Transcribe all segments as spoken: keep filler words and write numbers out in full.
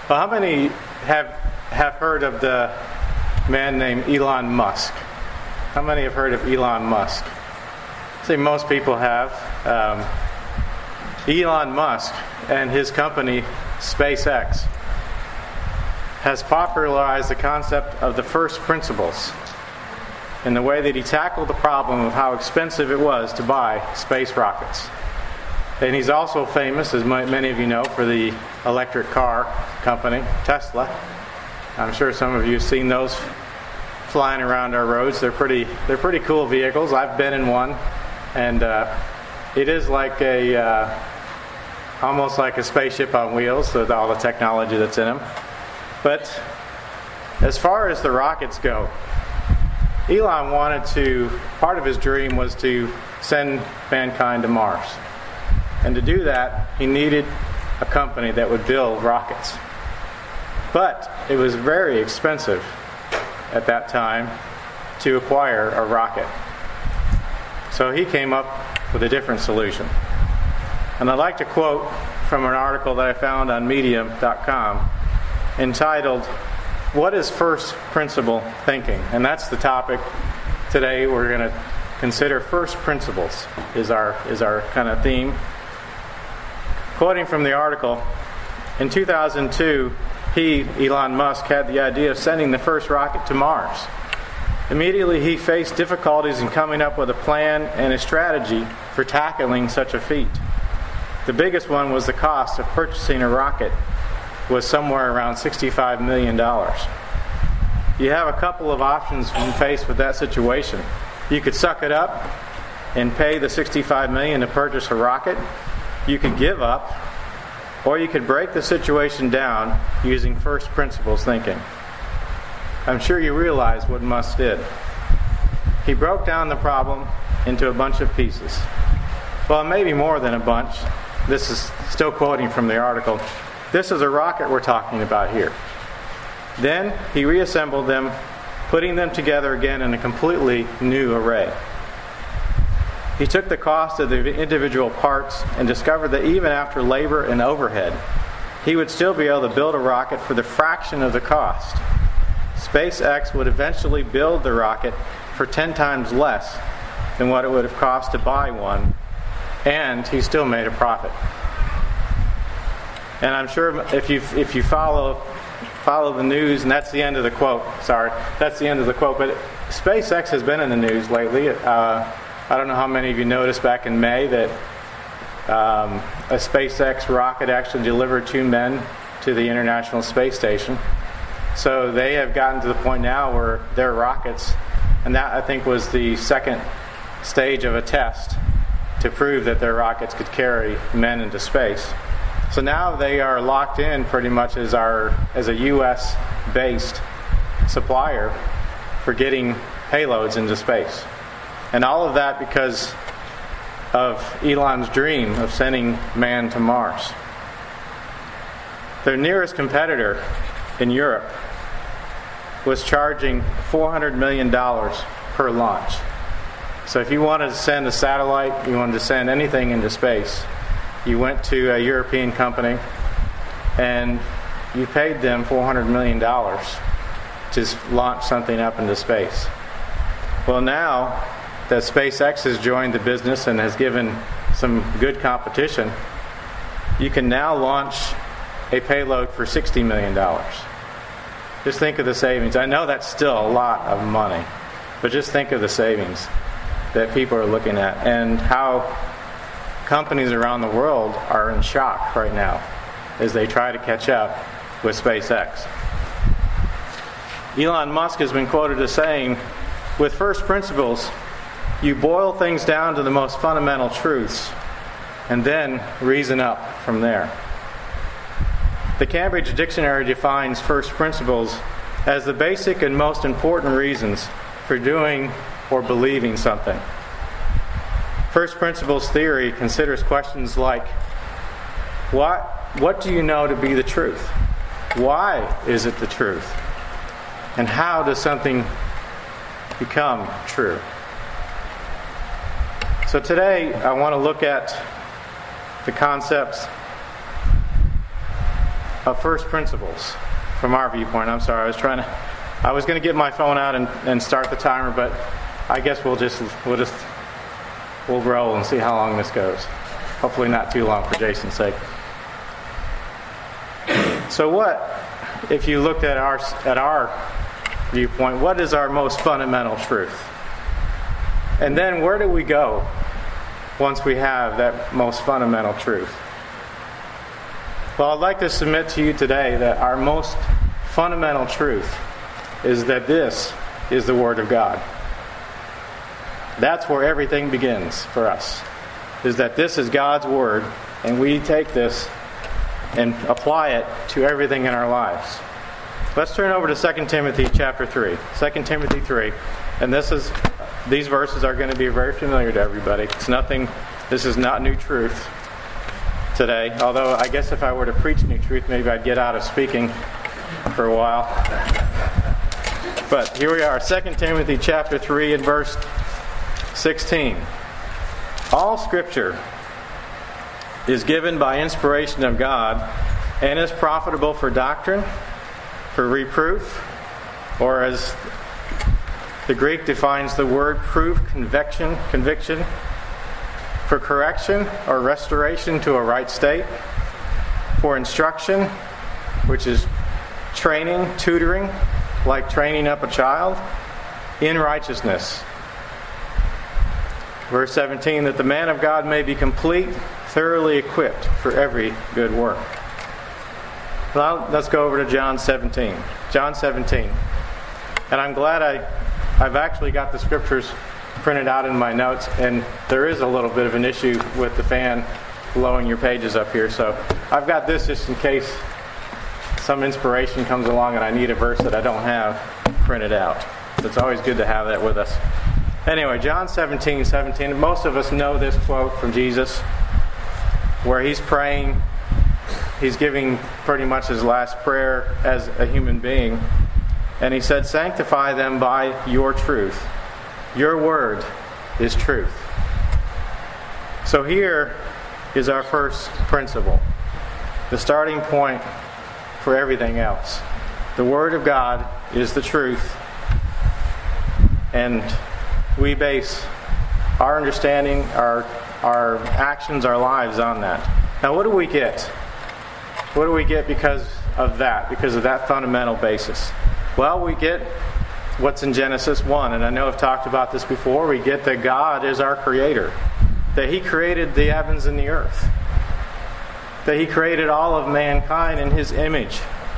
Well, how many have have heard of the man named Elon Musk? How many have heard of Elon Musk? I think most people have. Um, Elon Musk and his company SpaceX has popularized the concept of the first principles in the way that he tackled the problem of how expensive it was to buy space rockets. And he's also famous, as many of you know, for the electric car company, Tesla. I'm sure some of you have seen those flying around our roads. They're pretty, they're pretty cool vehicles. I've been in one, and uh, it is like a, uh, almost like a spaceship on wheels with all the technology that's in them. But as far as the rockets go, Elon wanted to, part of his dream was to send mankind to Mars. And to do that, he needed a company that would build rockets. But it was very expensive at that time to acquire a rocket. So he came up with a different solution. And I'd like to quote from an article that I found on medium dot com entitled, "What is First Principle Thinking?" And that's the topic today. We're going to consider first principles is our is our kind of theme. Quoting from the article, in two thousand two, he, Elon Musk, had the idea of sending the first rocket to Mars. Immediately, he faced difficulties in coming up with a plan and a strategy for tackling such a feat. The biggest one was the cost of purchasing a rocket was somewhere around sixty-five million dollars. You have a couple of options when faced with that situation. You could suck it up and pay the sixty-five million dollars to purchase a rocket. You could give up, or you could break the situation down using first principles thinking. I'm sure you realize what Musk did. He broke down the problem into a bunch of pieces. Well, maybe more than a bunch. This is still quoting from the article. This is a rocket we're talking about here. Then he reassembled them, putting them together again in a completely new array. He took the cost of the individual parts and discovered that even after labor and overhead, he would still be able to build a rocket for the fraction of the cost. SpaceX would eventually build the rocket for ten times less than what it would have cost to buy one, and he still made a profit. And I'm sure if you if you follow follow the news, and that's the end of the quote. Sorry, that's the end of the quote. But SpaceX has been in the news lately. Uh, I don't know how many of you noticed back in May that um, a SpaceX rocket actually delivered two men to the International Space Station. So they have gotten to the point now where their rockets, and that I think was the second stage of a test to prove that their rockets could carry men into space. So now they are locked in pretty much as our as a U S based supplier for getting payloads into space. And all of that because of Elon's dream of sending man to Mars. Their nearest competitor in Europe was charging four hundred million dollars per launch. So if you wanted to send a satellite, you wanted to send anything into space, you went to a European company and you paid them four hundred million dollars to launch something up into space. Well, now that SpaceX has joined the business and has given some good competition, you can now launch a payload for sixty million dollars. Just think of the savings. I know that's still a lot of money, but just think of the savings that people are looking at and how companies around the world are in shock right now as they try to catch up with SpaceX. Elon Musk has been quoted as saying, "With first principles, you boil things down to the most fundamental truths and then reason up from there." The Cambridge Dictionary defines first principles as the basic and most important reasons for doing or believing something. First principles theory considers questions like, what, what do you know to be the truth? Why is it the truth? And how does something become true? So today I want to look at the concepts of first principles from our viewpoint. I'm sorry, I was trying to, I was going to get my phone out and, and start the timer, but I guess we'll just, we'll just, we'll roll and see how long this goes. Hopefully not too long for Jason's sake. So what, if you looked at our, at our viewpoint, what is our most fundamental truth? And then where do we go once we have that most fundamental truth? Well, I'd like to submit to you today that our most fundamental truth is that this is the Word of God. That's where everything begins for us, is that this is God's Word, and we take this and apply it to everything in our lives. Let's turn over to Second Timothy chapter three. Second Timothy three. And this is these verses are going to be very familiar to everybody. It's nothing, this is not new truth today. Although I guess if I were to preach new truth, maybe I'd get out of speaking for a while. But here we are, Second Timothy chapter three and verse sixteen. All Scripture is given by inspiration of God and is profitable for doctrine, for reproof, or as the Greek defines the word, proof, conviction, conviction, for correction or restoration to a right state, for instruction, which is training, tutoring, like training up a child, in righteousness. Verse seventeen, that the man of God may be complete, thoroughly equipped for every good work. Well, let's go over to John seventeen. John seventeen. And I'm glad I, I've actually got the scriptures printed out in my notes, and there is a little bit of an issue with the fan blowing your pages up here. So I've got this just in case some inspiration comes along and I need a verse that I don't have printed out. It's always good to have that with us. Anyway, John seventeen, seventeen. Most of us know this quote from Jesus where he's praying. He's giving pretty much his last prayer as a human being. And he said, sanctify them by your truth. Your word is truth. So here is our first principle. The starting point for everything else. The Word of God is the truth. And we base our understanding, our, our actions, our lives on that. Now what do we get? What do we get because of that? Because of that fundamental basis? Well, we get what's in Genesis one. And I know I've talked about this before. We get that God is our creator. That He created the heavens and the earth. That He created all of mankind in His image.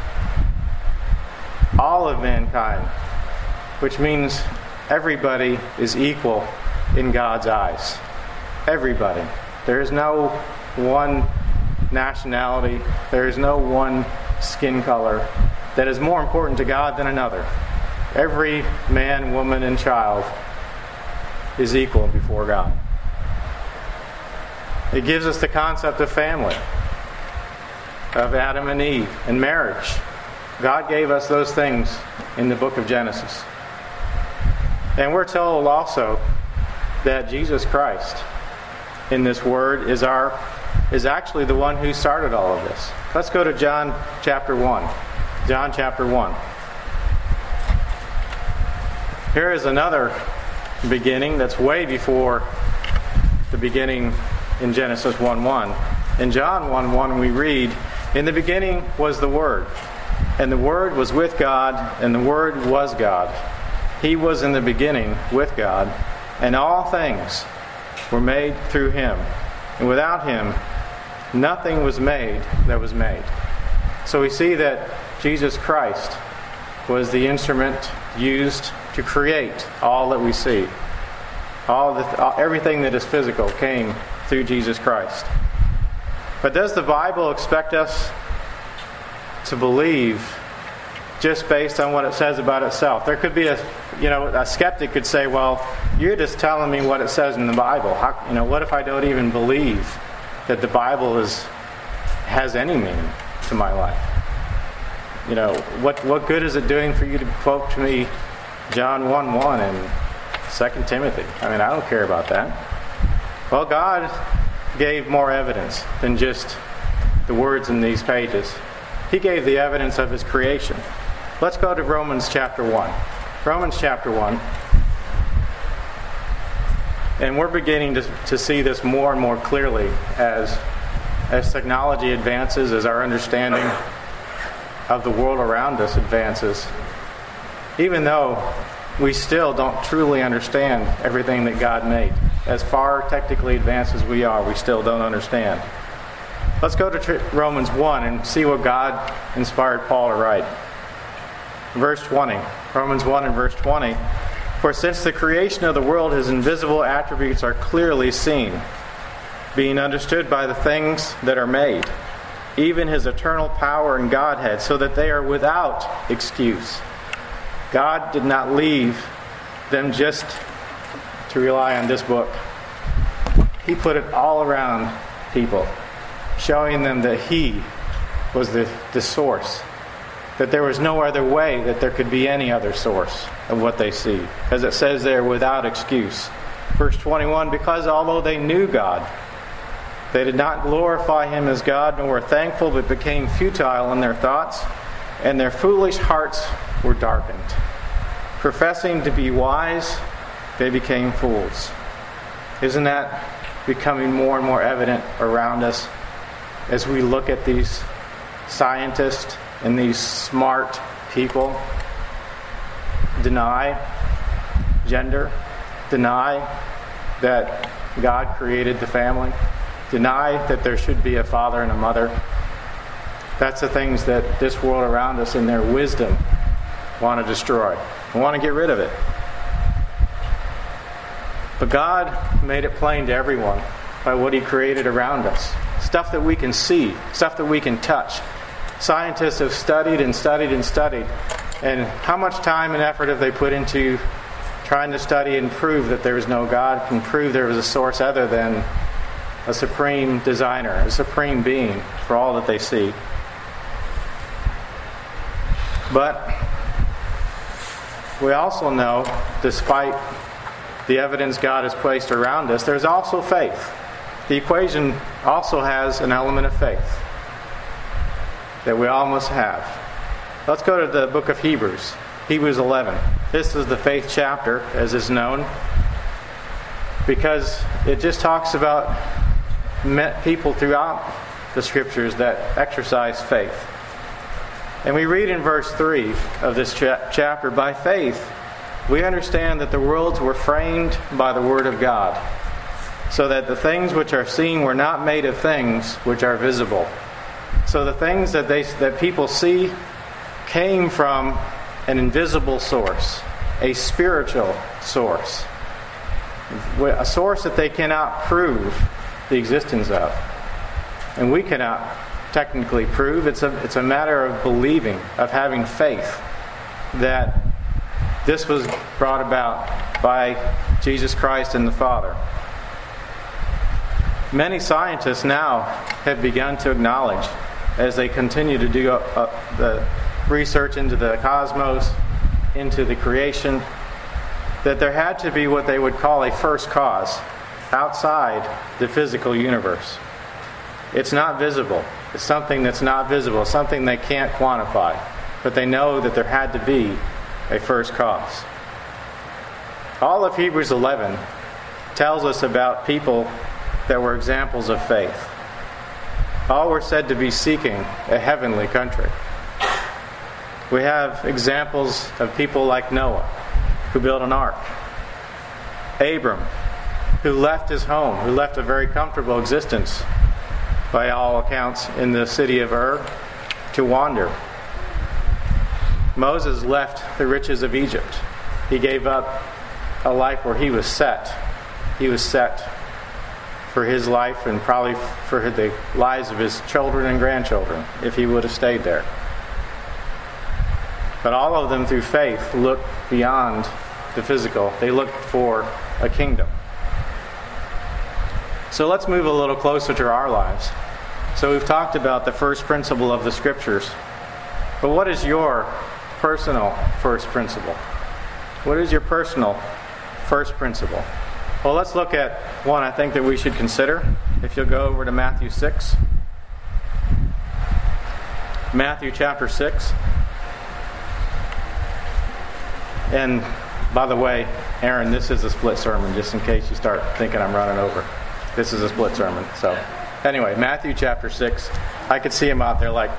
All of mankind. Which means everybody is equal in God's eyes. Everybody. There is no one nationality. There is no one skin color that is more important to God than another. Every man, woman, and child is equal before God. It gives us the concept of family, of Adam and Eve, and marriage. God gave us those things in the book of Genesis. And we're told also that Jesus Christ in this word is our is actually the one who started all of this. Let's go to John chapter one. John chapter one. Here is another beginning that's way before the beginning in Genesis one one. In John one one we read, in the beginning was the Word, and the Word was with God, and the Word was God. He was in the beginning with God, and all things were made through Him. And without Him, nothing was made that was made. So we see that Jesus Christ was the instrument used to create all that we see. All the, all, everything that is physical came through Jesus Christ. But does the Bible expect us to believe just based on what it says about itself? There could be a, you know, a skeptic could say, "Well, you're just telling me what it says in the Bible. How, you know, what if I don't even believe that the Bible is has any meaning to my life? You know, what what good is it doing for you to quote to me John one one and Second Timothy? I mean, I don't care about that." Well, God gave more evidence than just the words in these pages. He gave the evidence of his creation. Let's go to Romans chapter one. Romans chapter one. And we're beginning to, to see this more and more clearly as, as technology advances, as our understanding of the world around us advances. Even though we still don't truly understand everything that God made. As far technically advanced as we are, we still don't understand. Let's go to Romans one and see what God inspired Paul to write. Verse twenty. Romans one and verse twenty. For since the creation of the world, his invisible attributes are clearly seen, being understood by the things that are made, even his eternal power and Godhead, so that they are without excuse. God did not leave them just to rely on this book. He put it all around people, showing them that He was the, the source, that there was no other way that there could be any other source of what they see. As it says there, without excuse. Verse twenty-one, because although they knew God, they did not glorify Him as God, nor were thankful, but became futile in their thoughts, and their foolish hearts were darkened. Professing to be wise, they became fools. Isn't that becoming more and more evident around us as we look at these scientists and these smart people deny gender, deny that God created the family, deny that there should be a father and a mother? That's the things that this world around us in their wisdom want to destroy. They want to get rid of it. But God made it plain to everyone by what He created around us. Stuff that we can see, stuff that we can touch. Scientists have studied and studied and studied. And how much time and effort have they put into trying to study and prove that there is no God, and prove there is a source other than a supreme designer, a supreme being for all that they see. But we also know, despite the evidence God has placed around us, there's also faith. The equation also has an element of faith that we all must have. Let's go to the book of Hebrews, Hebrews eleven. This is the faith chapter, as is known, because it just talks about people throughout the Scriptures that exercise faith. And we read in verse three of this cha- chapter, by faith we understand that the worlds were framed by the Word of God, so that the things which are seen were not made of things which are visible. So the things that they that people see came from an invisible source, a spiritual source, a source that they cannot prove the existence of. And we cannot technically prove. It's a, it's a matter of believing, of having faith that this was brought about by Jesus Christ and the Father. Many scientists now have begun to acknowledge, as they continue to do uh, the research into the cosmos, into the creation, that there had to be what they would call a first cause outside the physical universe. It's not visible. It's something that's not visible, something they can't quantify. But they know that there had to be a first cause. All of Hebrews eleven tells us about people that were examples of faith. All were said to be seeking a heavenly country. We have examples of people like Noah, who built an ark. Abram, who left his home, who left a very comfortable existence, by all accounts, in the city of Ur, to wander. Moses left the riches of Egypt. He gave up a life where he was set. He was set for his life and probably for the lives of his children and grandchildren if he would have stayed there. But all of them, through faith, looked beyond the physical. They looked for a kingdom. So let's move a little closer to our lives. So we've talked about the first principle of the Scriptures. But what is your personal first principle? What is your personal first principle? Well, let's look at one I think that we should consider. If you'll go over to Matthew six. Matthew chapter six. And by the way, Aaron, this is a split sermon, just in case you start thinking I'm running over. This is a split sermon. So anyway, Matthew chapter six. I could see him out there like,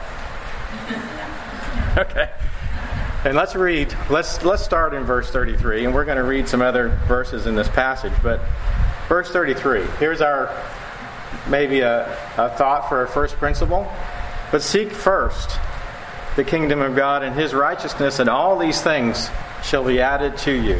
okay. And let's read, let's let's start in verse thirty-three, and we're going to read some other verses in this passage. But verse thirty-three, here's our, maybe a, a thought for our first principle. But seek first the kingdom of God and His righteousness, and all these things shall be added to you.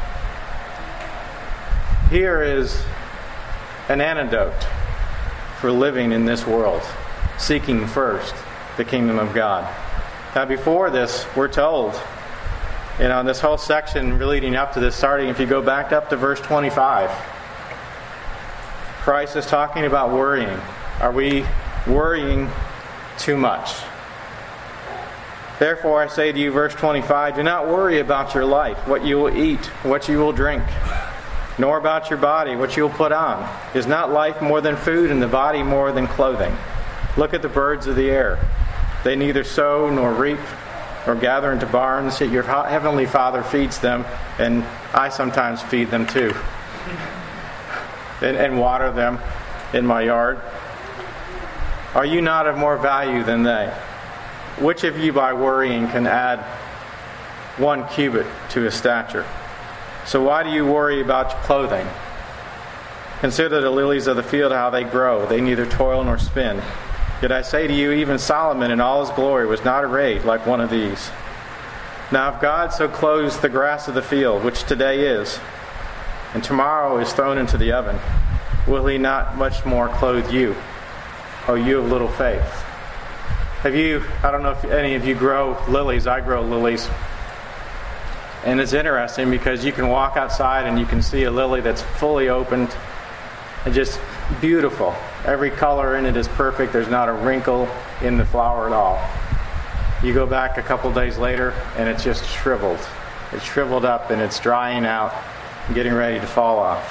Here is an antidote for living in this world, seeking first the kingdom of God. Now before this, we're told, you know, in this whole section leading up to this, starting, if you go back up to verse twenty-five, Christ is talking about worrying. Are we worrying too much? Therefore I say to you, verse twenty-five, do not worry about your life, what you will eat, what you will drink, nor about your body, what you will put on. Is not life more than food, and the body more than clothing? Look at the birds of the air. They neither sow nor reap nor gather into barns, yet your heavenly Father feeds them, and I sometimes feed them too, and, and water them in my yard. Are you not of more value than they? Which of you by worrying can add one cubit to his stature? So why do you worry about your clothing? Consider the lilies of the field, how they grow. They neither toil nor spin. Yet I say to you, even Solomon in all his glory was not arrayed like one of these. Now if God so clothes the grass of the field, which today is, and tomorrow is thrown into the oven, will He not much more clothe you, O you of little faith? Have you, I don't know if any of you grow lilies. I grow lilies. And it's interesting because you can walk outside and you can see a lily that's fully opened and just beautiful. Every color in it is perfect. There's not a wrinkle in the flower at all. You go back a couple days later and it's just shriveled. It's shriveled up and it's drying out and getting ready to fall off.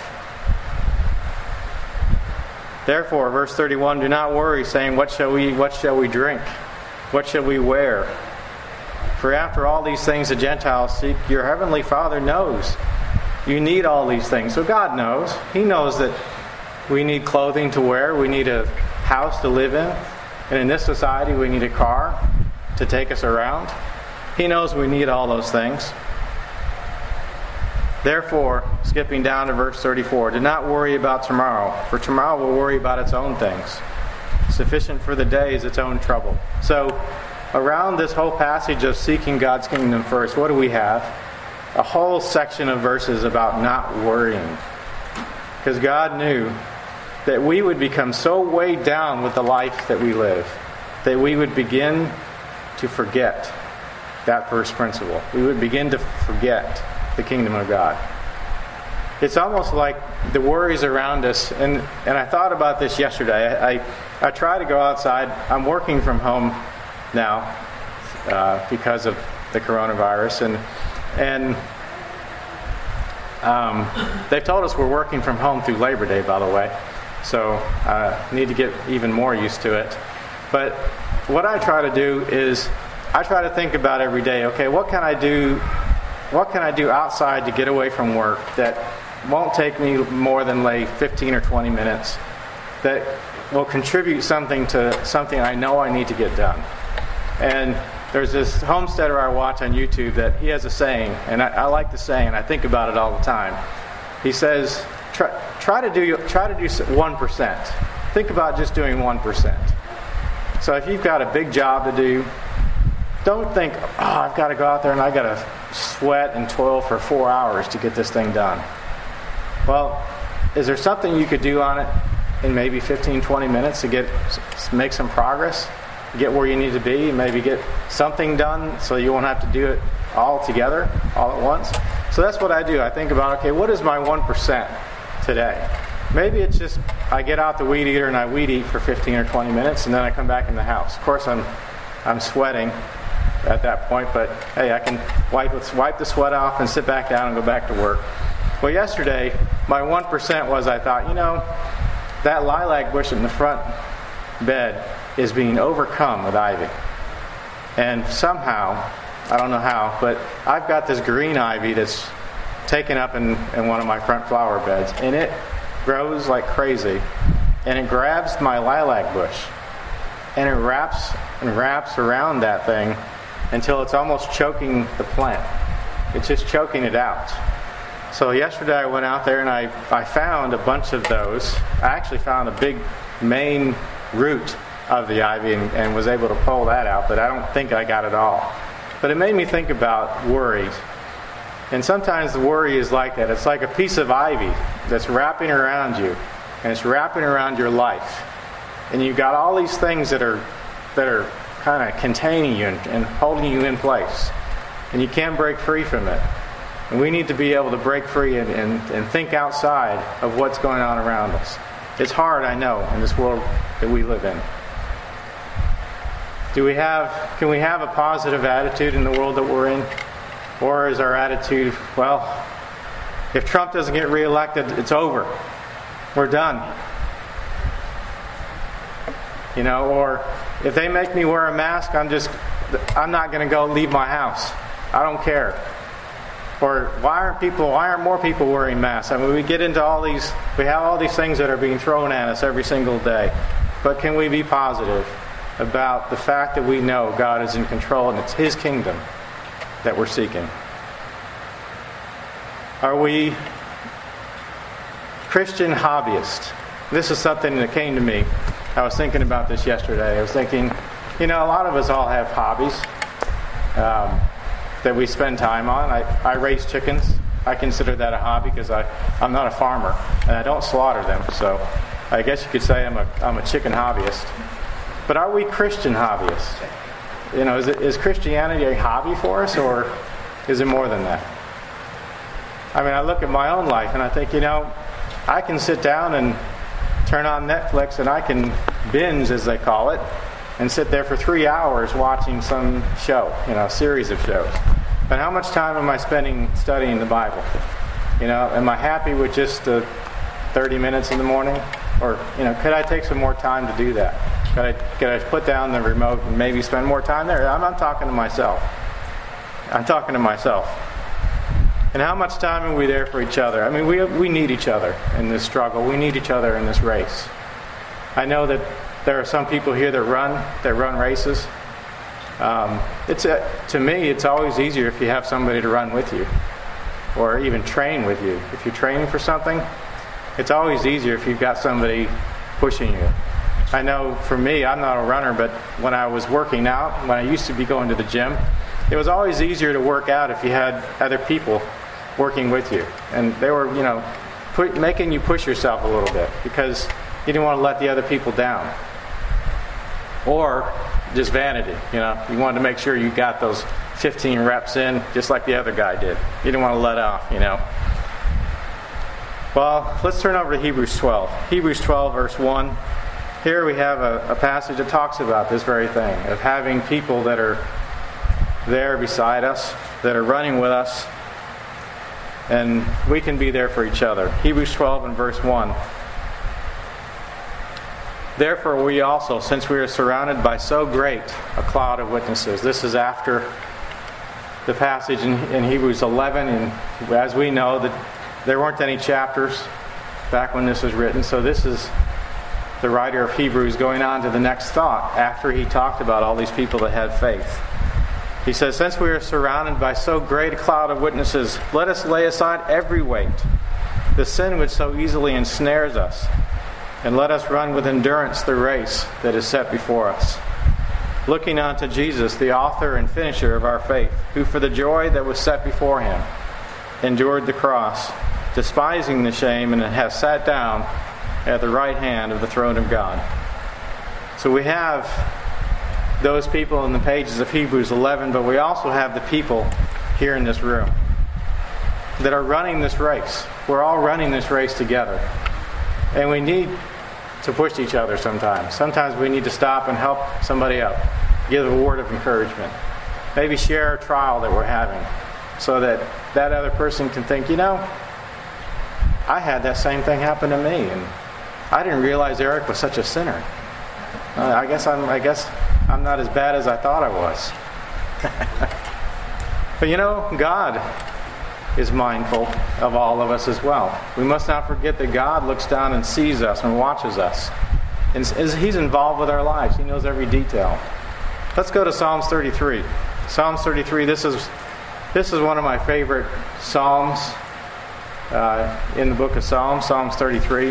Therefore, verse thirty-one, do not worry, saying, What shall we eat? What shall we drink? What shall we wear? For after all these things the Gentiles seek, your heavenly Father knows you need all these things. So God knows. He knows that we need clothing to wear. We need a house to live in. And in this society, we need a car to take us around. He knows we need all those things. Therefore, skipping down to verse thirty-four, do not worry about tomorrow, for tomorrow will worry about its own things. Sufficient for the day is its own trouble. So, around this whole passage of seeking God's kingdom first, what do we have? A whole section of verses about not worrying. Because God knew that we would become so weighed down with the life that we live that we would begin to forget that first principle. We would begin to forget the kingdom of God. It's almost like the worries around us, and, and I thought about this yesterday. I, I, I try to go outside. I'm working from home now uh, because of the coronavirus, and and um, they've told us we're working from home through Labor Day, by the way, so I uh, need to get even more used to it. But what I try to do is I try to think about every day, okay, what can I do what can I do outside to get away from work that won't take me more than like fifteen or twenty minutes, that will contribute something to something I know I need to get done. And there's this homesteader I watch on YouTube that he has a saying, and I, I like the saying, and I think about it all the time. He says, try, try to do try to do one percent. Think about just doing one percent. So if you've got a big job to do, don't think, oh, I've got to go out there and I've got to sweat and toil for four hours to get this thing done. Well, is there something you could do on it in maybe fifteen, twenty minutes to get make some progress? Get where you need to be, maybe get something done so you won't have to do it all together, all at once. So that's what I do. I think about, okay, what is my one percent today? Maybe it's just I get out the weed eater and I weed eat for fifteen or twenty minutes, and then I come back in the house. Of course, I'm I'm sweating at that point, but hey, I can wipe wipe the sweat off and sit back down and go back to work. Well, yesterday, my one percent was I thought, you know, that lilac bush in the front bed is being overcome with ivy. And somehow, I don't know how, but I've got this green ivy that's taken up in, in one of my front flower beds, and it grows like crazy, and it grabs my lilac bush, and it wraps and wraps around that thing until it's almost choking the plant. It's just choking it out. So yesterday I went out there and I, I found a bunch of those. I actually found a big main root of the ivy and, and was able to pull that out, but I don't think I got it all. But it made me think about worry. And sometimes the worry is like that. It's like a piece of ivy that's wrapping around you, and it's wrapping around your life. And you've got all these things that are that are kind of containing you and, and holding you in place. And you can't break free from it. And we need to be able to break free and, and, and think outside of what's going on around us. It's hard, I know, in this world that we live in. Do we have, can we have a positive attitude in the world that we're in? Or is our attitude, well, if Trump doesn't get reelected, it's over. We're done. You know, or if they make me wear a mask, I'm just, I'm not going to go leave my house. I don't care. Or why aren't people, why aren't more people wearing masks? I mean, we get into all these, we have all these things that are being thrown at us every single day. But can we be positive about the fact that we know God is in control and it's His kingdom that we're seeking? Are we Christian hobbyists? This is something that came to me. I was thinking about this yesterday. I was thinking, you know, a lot of us all have hobbies um, that we spend time on. I, I raise chickens. I consider that a hobby because I, I'm not a farmer and I don't slaughter them. So I guess you could say I'm a, I'm a chicken hobbyist. But are we Christian hobbyists? You know, is, it, is Christianity a hobby for us, or is it more than that? I mean, I look at my own life and I think, you know, I can sit down and turn on Netflix and I can binge, as they call it, and sit there for three hours watching some show, you know, a series of shows. But how much time am I spending studying the Bible? You know, am I happy with just the thirty minutes in the morning? Or, you know, could I take some more time to do that? Could I, could I put down the remote and maybe spend more time there? I'm not talking to myself. I'm talking to myself. And how much time are we there for each other? I mean, we we need each other in this struggle. We need each other in this race. I know that there are some people here that run, that run races. Um, it's a, to me, it's always easier if you have somebody to run with you, or even train with you. If you're training for something, it's always easier if you've got somebody pushing you. I know for me, I'm not a runner, but when I was working out, when I used to be going to the gym, it was always easier to work out if you had other people working with you. And they were, you know, put, making you push yourself a little bit because you didn't want to let the other people down. Or just vanity, you know. You wanted to make sure you got those fifteen reps in just like the other guy did. You didn't want to let off, you know. Well, let's turn over to Hebrews twelve. Hebrews twelve, verse one. Here we have a, a passage that talks about this very thing, of having people that are there beside us, that are running with us, and we can be there for each other. Hebrews twelve and verse one. Therefore we also, since we are surrounded by so great a cloud of witnesses. This is after the passage in, in Hebrews eleven, and as we know, that there weren't any chapters back when this was written, so this is the writer of Hebrews going on to the next thought after he talked about all these people that had faith. He says, since we are surrounded by so great a cloud of witnesses, let us lay aside every weight, the sin which so easily ensnares us, and let us run with endurance the race that is set before us, looking unto Jesus, the author and finisher of our faith, who for the joy that was set before him endured the cross, despising the shame, and has sat down at the right hand of the throne of God. So we have those people in the pages of Hebrews eleven, but we also have the people here in this room that are running this race. We're all running this race together. And we need to push each other sometimes. Sometimes we need to stop and help somebody up. Give a word of encouragement. Maybe share a trial that we're having so that that other person can think, you know, I had that same thing happen to me, and I didn't realize Eric was such a sinner. Uh, I guess I'm I guess I'm not as bad as I thought I was. But you know, God is mindful of all of us as well. We must not forget that God looks down and sees us and watches us. And He's involved with our lives. He knows every detail. Let's go to Psalms thirty-three. Psalms thirty-three, this is this is one of my favorite psalms uh, in the book of Psalms, Psalms thirty-three.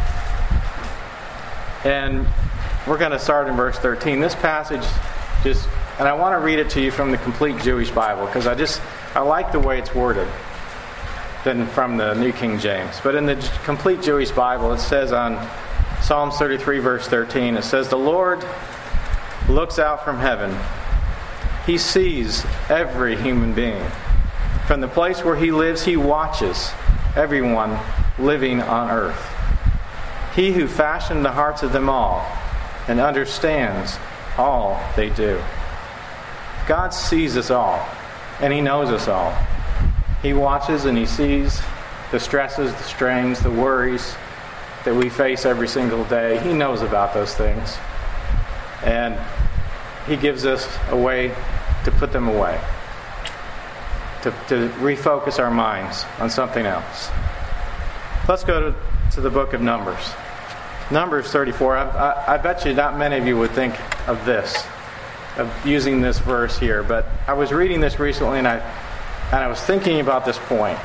And we're going to start in verse thirteen. This passage just, and I want to read it to you from the Complete Jewish Bible, because I just, I like the way it's worded than from the New King James. But in the Complete Jewish Bible, it says on Psalms thirty-three, verse thirteen, it says, "The Lord looks out from heaven. He sees every human being. From the place where He lives, He watches everyone living on earth. He who fashioned the hearts of them all and understands all they do." God sees us all, and He knows us all. He watches and He sees the stresses, the strains, the worries that we face every single day. He knows about those things. And He gives us a way to put them away, to, to refocus our minds on something else. Let's go to, to the book of Numbers. Numbers thirty-four. I, I, I bet you not many of you would think of this, of using this verse here. But I was reading this recently, and I and I was thinking about this point.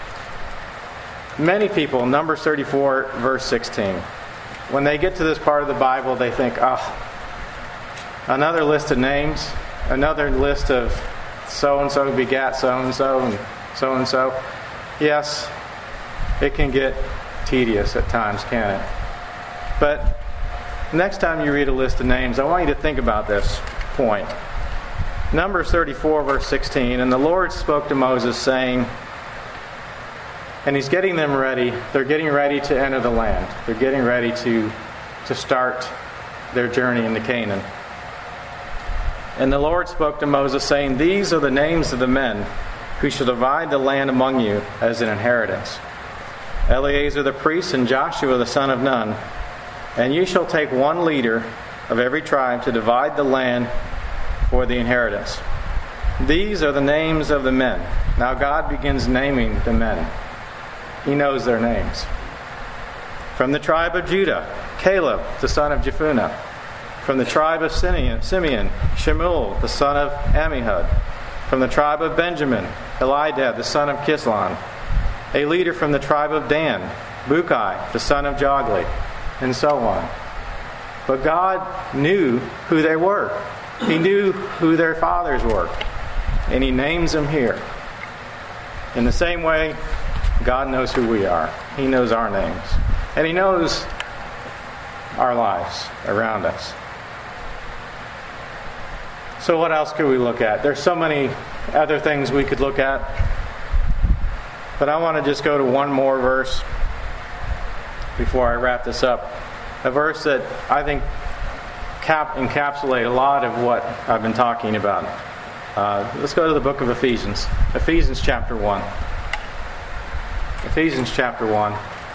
Many people, Numbers thirty-four, verse sixteen, when they get to this part of the Bible, they think, oh, another list of names, another list of so-and-so begat so-and-so and so-and-so. Yes, it can get tedious at times, can't it? But next time you read a list of names, I want you to think about this point. Numbers thirty-four, verse sixteen, "And the Lord spoke to Moses, saying," and He's getting them ready. They're getting ready to enter the land. They're getting ready to, to start their journey into Canaan. "And the Lord spoke to Moses, saying, These are the names of the men who shall divide the land among you as an inheritance. Eleazar the priest and Joshua the son of Nun. And you shall take one leader of every tribe to divide the land for the inheritance. These are the names of the men." Now God begins naming the men. He knows their names. "From the tribe of Judah, Caleb the son of Jephunneh. From the tribe of Simeon, Simeon, Shemuel the son of Ammihud. From the tribe of Benjamin, Eliab the son of Kislon. A leader from the tribe of Dan, Bukai the son of Jogli," and so on. But God knew who they were. He knew who their fathers were. And He names them here. In the same way, God knows who we are. He knows our names. And He knows our lives around us. So what else could we look at? There's so many other things we could look at. But I want to just go to one more verse before I wrap this up. A verse that I think cap- encapsulates a lot of what I've been talking about. Uh, let's go to the book of Ephesians. Ephesians chapter one. Ephesians chapter one.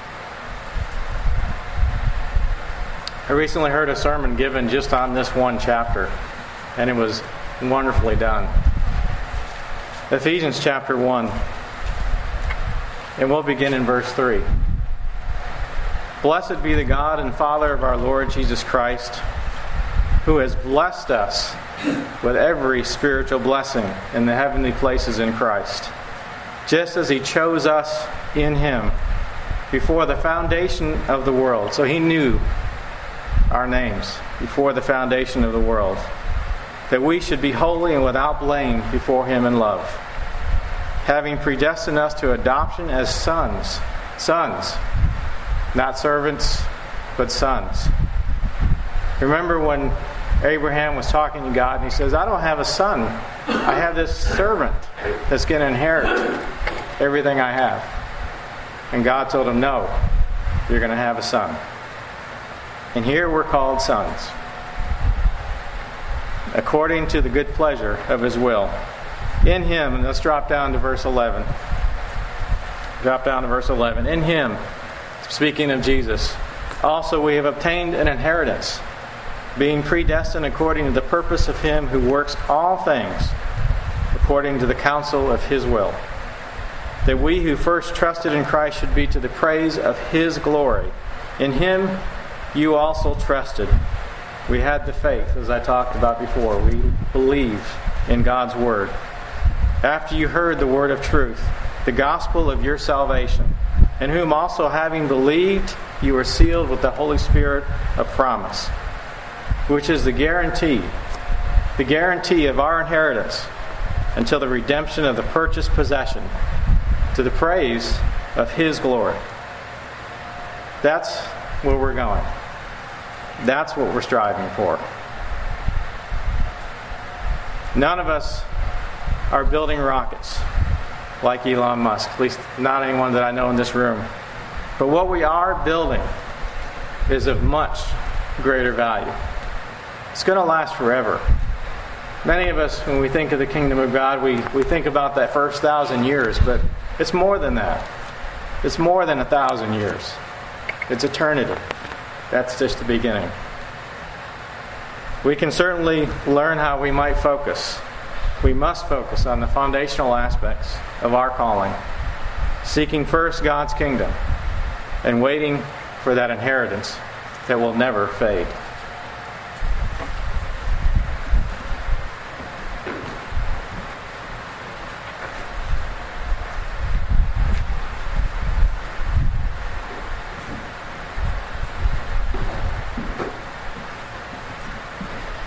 I recently heard a sermon given just on this one chapter, and it was wonderfully done. Ephesians chapter one. And we'll begin in verse three. "Blessed be the God and Father of our Lord Jesus Christ, who has blessed us with every spiritual blessing in the heavenly places in Christ, just as He chose us in Him before the foundation of the world." So He knew our names before the foundation of the world, that we should be holy and without blame before Him in love, having predestined us to adoption as sons. Sons. Not servants, but sons. Remember when Abraham was talking to God and he says, "I don't have a son. I have this servant that's going to inherit everything I have." And God told him, "No, you're going to have a son." And here we're called sons, according to the good pleasure of His will. In Him, and let's drop down to verse eleven. Drop down to verse eleven. "In Him," speaking of Jesus, "also we have obtained an inheritance, being predestined according to the purpose of Him who works all things according to the counsel of His will, that we who first trusted in Christ should be to the praise of His glory. In Him you also trusted. We had the faith, as I talked about before. We believe in God's Word. After you heard the word of truth, the gospel of your salvation, in whom also having believed, you were sealed with the Holy Spirit of promise, which is the guarantee, the guarantee of our inheritance until the redemption of the purchased possession, to the praise of His glory. That's where we're going. That's what we're striving for. None of us are building rockets like Elon Musk, at least not anyone that I know in this room. But what we are building is of much greater value. It's going to last forever. Many of us, when we think of the kingdom of God, we, we think about that first thousand years, but it's more than that. It's more than a thousand years. It's eternity. That's just the beginning. We can certainly learn how we might focus. We must focus on the foundational aspects of our calling, seeking first God's kingdom and waiting for that inheritance that will never fade.